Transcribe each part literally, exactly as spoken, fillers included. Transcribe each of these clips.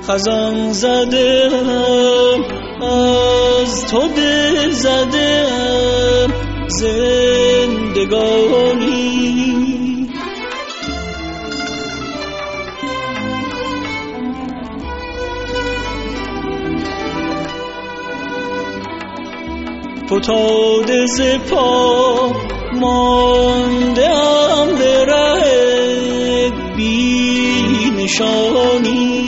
خزان زدم از تو دل زدم زندگانی. فتاده ز پا ماندم به ره بی نشانی.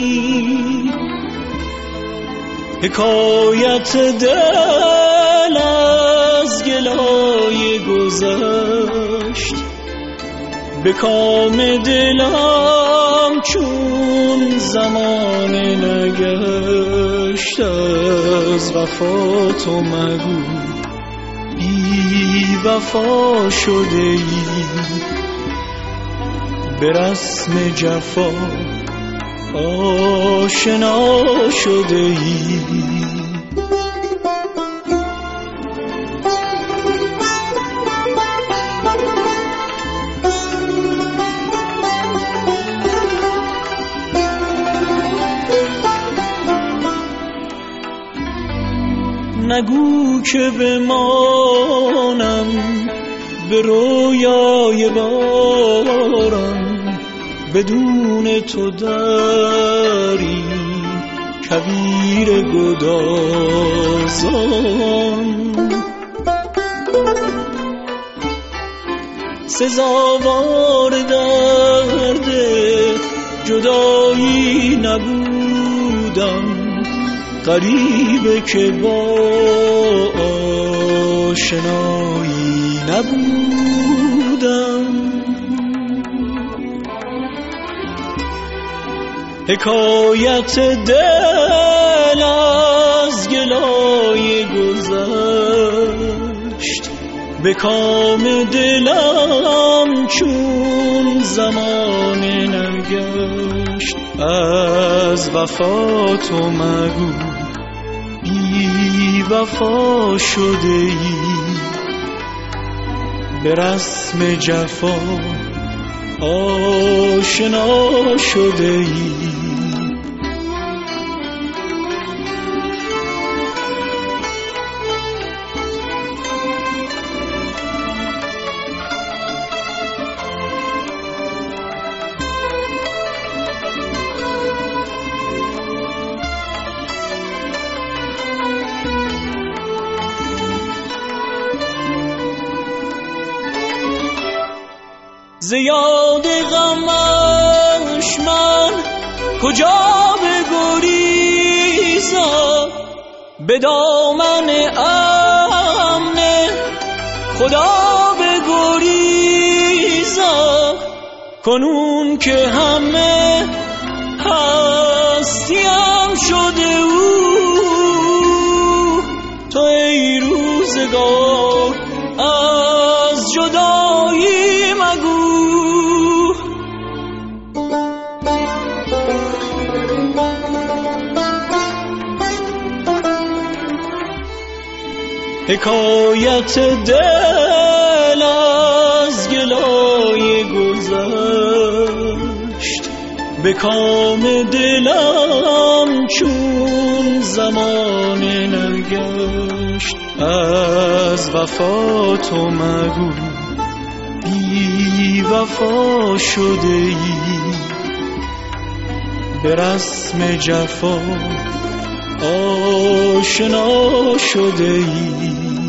حکایت دل از گلای گذشت به کام دلم چون زمان نگشت. از وفا تو مگو بی وفا شده ای، به رسم جفا آشنا شده ای. نگو که بمانم به رویای بارم، بدون تو داری کویر گدازان. سزاوار درد جدایی نبودم، غریبه که با آشنایی نبودم. حکایت دل از گلای گذشت به کام دلم چون زمان نگشت. از وفا تو مگو بی وفا شده ای، به رسم جفا آشنا شده ای. ز یاد غمش من کجا بگریزم، به دامن امن خدا بگریزم. کنون که همه هستیم شده او، تو ای روزگار از جدایی مگو. حکایت دل از گلای گذشت به کام دلم چون زمان نگشت. از وفا تو مگو بی وفا شده ای، به رسم جفا آشنا شده ای.